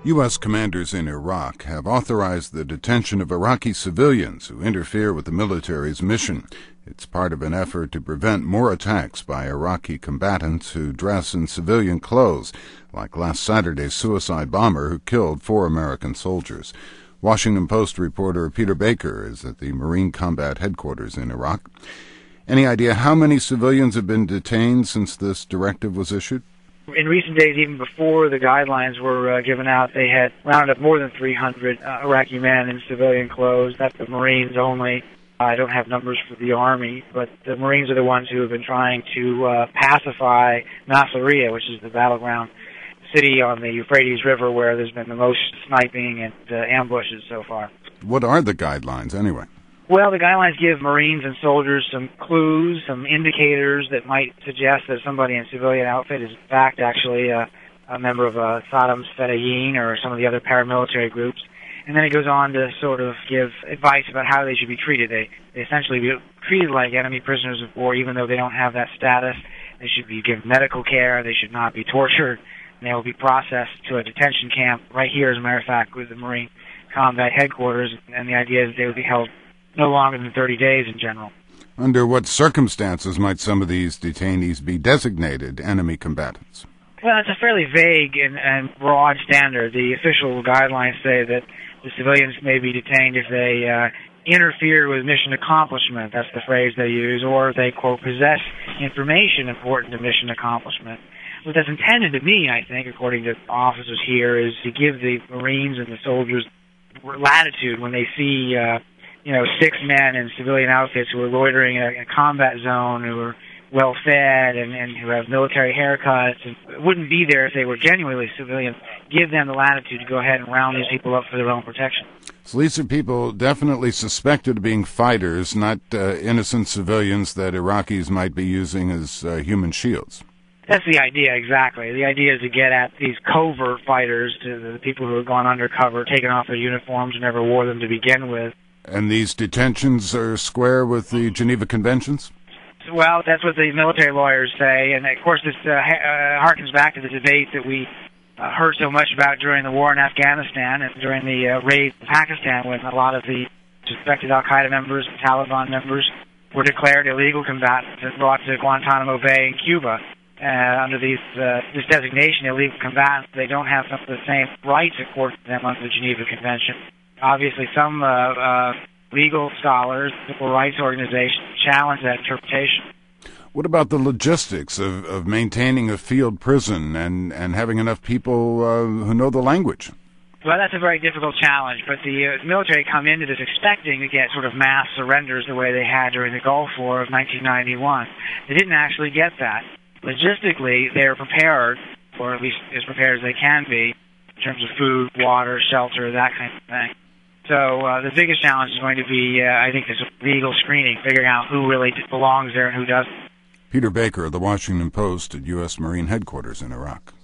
U.S. commanders in Iraq have authorized the detention of Iraqi civilians who interfere with the military's mission. It's part of an effort to prevent more attacks by Iraqi combatants who dress in civilian clothes, like last Saturday's suicide bomber who killed 4 American soldiers. Washington Post reporter Peter Baker is at the Marine Combat Headquarters in Iraq. Any idea how many civilians have been detained since this directive was issued? In recent days, even before the guidelines were given out, they had rounded up more than 300 Iraqi men in civilian clothes. That's the Marines only. I don't have numbers for the Army, but the Marines are the ones who have been trying to pacify Nasiriyah, which is the battleground city on the Euphrates River where there's been the most sniping and ambushes so far. What are the guidelines, anyway? Well, the guidelines give Marines and soldiers some clues, some indicators that might suggest that somebody in civilian outfit is in fact actually a member of Saddam's Fedayeen or some of the other paramilitary groups. And then it goes on to sort of give advice about how they should be treated. They essentially be treated like enemy prisoners of war, even though they don't have that status. They should be given medical care. They should not be tortured. And they will be processed to a detention camp right here, as a matter of fact, with the Marine Combat Headquarters. And the idea is that they would be held no longer than 30 days in general. Under what circumstances might some of these detainees be designated enemy combatants? Well, it's a fairly vague and broad standard. The official guidelines say that the civilians may be detained if they interfere with mission accomplishment. That's the phrase they use. Or if they, quote, possess information important to mission accomplishment. What that's intended to mean, I think, according to officers here, is to give the Marines and the soldiers latitude when they see 6 men in civilian outfits who are loitering in a combat zone, who are well-fed and who have military haircuts, and wouldn't be there if they were genuinely civilian. Give them the latitude to go ahead and round these people up for their own protection. So these are people definitely suspected of being fighters, not innocent civilians that Iraqis might be using as human shields. That's the idea, exactly. The idea is to get at these covert fighters, to the people who have gone undercover, taken off their uniforms, and never wore them to begin with. And these detentions are square with the Geneva Conventions? Well, that's what the military lawyers say, and of course this harkens back to the debate that we heard so much about during the war in Afghanistan and during the raid in Pakistan, when a lot of the suspected Al-Qaeda members and Taliban members were declared illegal combatants and brought to Guantanamo Bay in Cuba. Under this designation, illegal combatants, they don't have some of the same rights accorded to them under the Geneva Convention. Obviously, some legal scholars, civil rights organizations challenge that interpretation. What about the logistics of maintaining a field prison and having enough people who know the language? Well, that's a very difficult challenge, but the military come into this expecting to get sort of mass surrenders the way they had during the Gulf War of 1991. They didn't actually get that. Logistically, they're prepared, or at least as prepared as they can be, in terms of food, water, shelter, that kind of thing. So the biggest challenge is going to be, I think, this legal screening, figuring out who really belongs there and who doesn't. Peter Baker of the Washington Post at U.S. Marine Headquarters in Iraq.